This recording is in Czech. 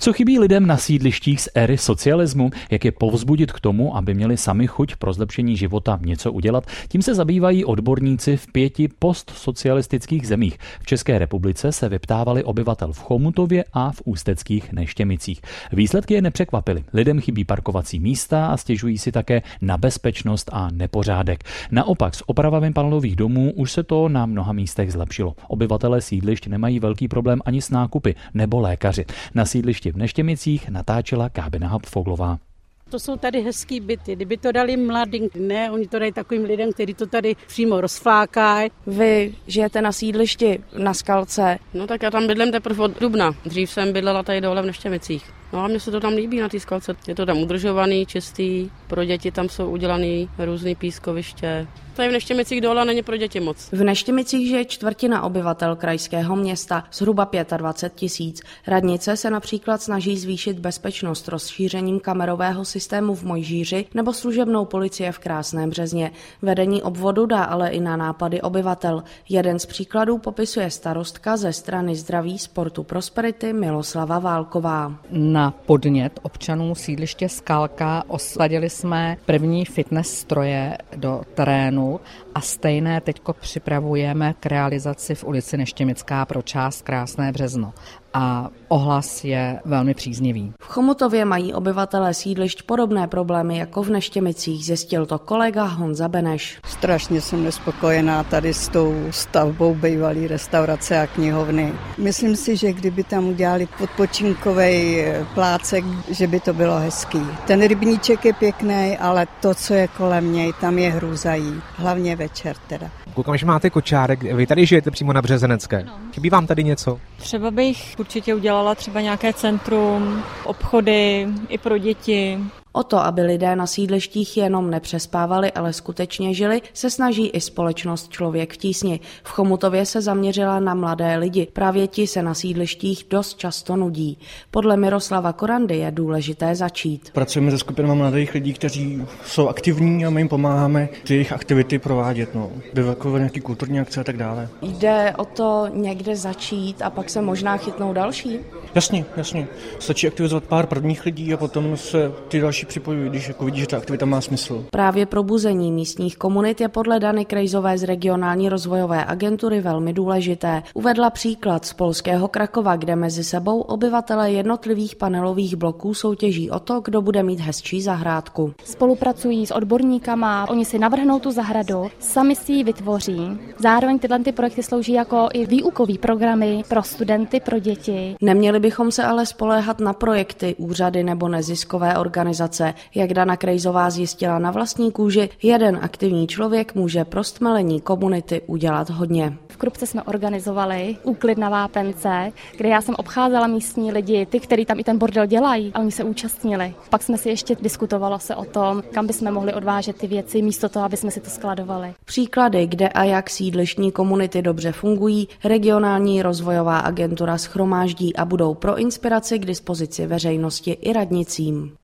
Co chybí lidem na sídlištích z éry socialismu? Jak je povzbudit k tomu, aby měli sami chuť pro zlepšení života něco udělat? Tím se zabývají odborníci v 5 postsocialistických zemích. V České republice se vyptávali obyvatel v Chomutově a v ústeckých Neštěmicích. Výsledky je nepřekvapily. Lidem chybí parkovací místa a stěžují si také na bezpečnost a nepořádek. Naopak s opravami panelových domů už se to na mnoha místech zlepšilo. Obyvatelé sídlišť nemají velký problém ani s nákupy nebo lékaři. Na sídlišti v Neštěmicích natáčela Kábina Habfoglová. To jsou tady hezký byty. Kdyby to dali mladým, ne, oni to dají takovým lidem, kteří to tady přímo rozflákají. Vy žijete na sídlišti na Skalce. No tak já tam bydlím teprve od dubna. Dřív jsem bydlela tady dole v Neštěmicích. No a mně se to tam líbí na té Skalce. Je to tam udržovaný, čistý, pro děti tam jsou udělaný různý pískoviště. Tady v Neštěmicích dole není pro děti moc. V Neštěmicích žije čtvrtina obyvatel krajského města, zhruba 25 000. Radnice se například snaží zvýšit bezpečnost rozšířením kamerového systému v Mojžíři nebo služebnou policie v Krásném Březně. Vedení obvodu dá ale i na nápady obyvatel. Jeden z příkladů popisuje starostka ze strany Zdraví, sportu, prosperity Miloslava Válková. Na podnět občanů sídliště Skalka osadili jsme první fitness stroje do terénu a stejné teďko připravujeme k realizaci v ulici Neštěmická pro část Krásné Březno. A ohlas je velmi příznivý. V Chomutově mají obyvatelé sídlišť podobné problémy jako v Neštěmicích, zjistil to kolega Honza Beneš. Strašně jsem nespokojená tady s tou stavbou bývalý restaurace a knihovny. Myslím si, že kdyby tam udělali odpočinkový plácek, že by to bylo hezký. Ten rybníček je pěkný, ale to, co je kolem něj, tam je hrůzají. Hlavně večer teda. Koukám, že máte kočárek, vy tady žijete přímo na Březenecké. Chybí vám tady něco? Třeba bych určitě udělala třeba nějaké centrum, obchody i pro děti. O to, aby lidé na sídlištích jenom nepřespávali, ale skutečně žili, se snaží i společnost Člověk v tísni. V Chomutově se zaměřila na mladé lidi. Právě ti se na sídlištích dost často nudí. Podle Miroslava Korandy je důležité začít. Pracujeme se skupinami mladých lidí, kteří jsou aktivní a my jim pomáháme ty jejich aktivity provádět. Vyvakovat nějaký kulturní akce a tak dále. Jde o to někde začít a pak se možná chytnou další? Jasně. Stačí aktivizovat pár prvních lidí a potom se ty další připojují, když vidí, že ta aktivita má smysl. Právě probuzení místních komunit je podle Dany Krejzové z regionální rozvojové agentury velmi důležité. Uvedla příklad z polského Krakova, kde mezi sebou obyvatelé jednotlivých panelových bloků soutěží o to, kdo bude mít hezčí zahrádku. Spolupracují s odborníkama, oni si navrhnou tu zahradu, sami si ji vytvoří. Zároveň tyhle projekty slouží jako i výukový programy pro studenty, pro děti. Neměli bychom se ale spoléhat na projekty, úřady nebo neziskové organizace. Jak Dana Krejzová zjistila na vlastní kůži, jeden aktivní člověk může pro stmelení komunity udělat hodně. V Krupce jsme organizovali úklid na Vápence, kde já jsem obcházela místní lidi, ty, kteří tam i ten bordel dělají, a oni se účastnili. Pak jsme si ještě diskutovalo se o tom, kam bychom mohli odvážet ty věci, místo toho, aby jsme si to skladovali. Příklady, kde a jak sídlištní komunity dobře fungují, regionální rozvojová agentura shromáždí a budou pro inspiraci k dispozici veřejnosti i radnicím.